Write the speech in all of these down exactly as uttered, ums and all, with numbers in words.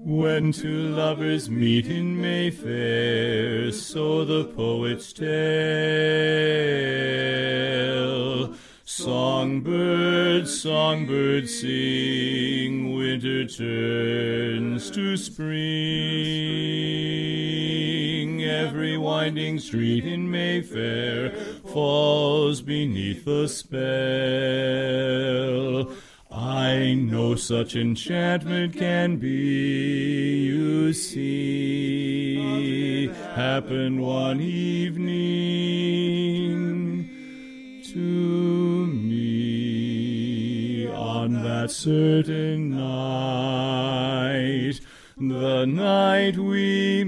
When two lovers meet in Mayfair, so the poets tell. Songbird, songbird, sing, winter turns to spring. Every winding street in Mayfair falls beneath the spell. I know such enchantment can be, you see, happen one evening to me on that certain night, the night we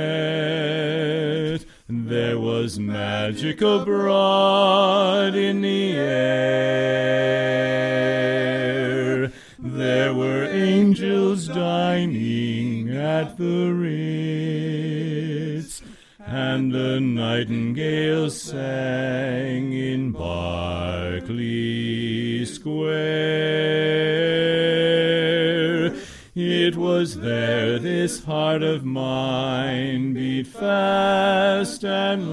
met. There was magic abroad in the air. There were angels dining at the Ritz, and the nightingale sang in Berkeley Square. It was there this heart of mine beat fast and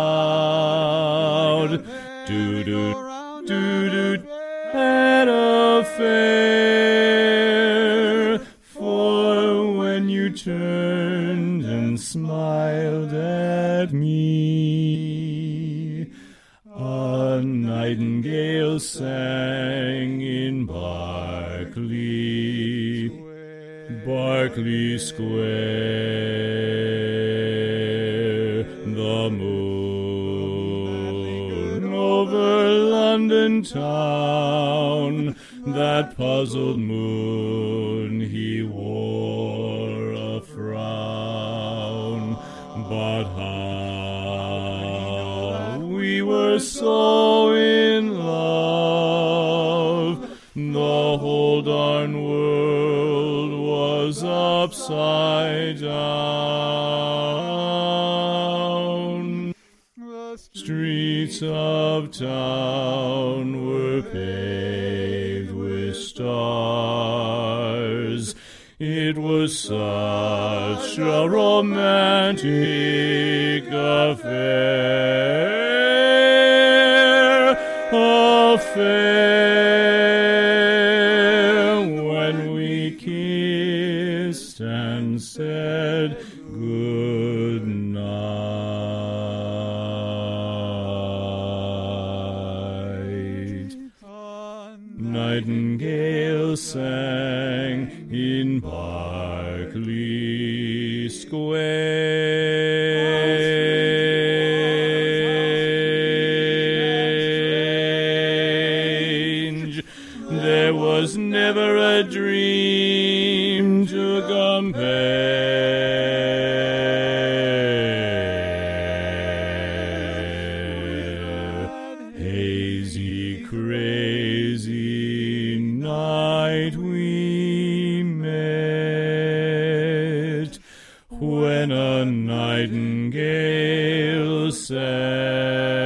loud. Do-do, do-do, at a fair. For when you turned and smiled at me, a nightingale sang in Berkeley, Berkeley Square. The moon over London town, that puzzled moon, he wore a frown. But how we were so in love, the whole darn world was upside down. The streets of town were paved with stars. It was such a romantic affair, affair, when we kissed and said good night. Nightingale sang in Berkeley Square. There was never a dream to compare. Hazy, crazy night we met, when a nightingale sang.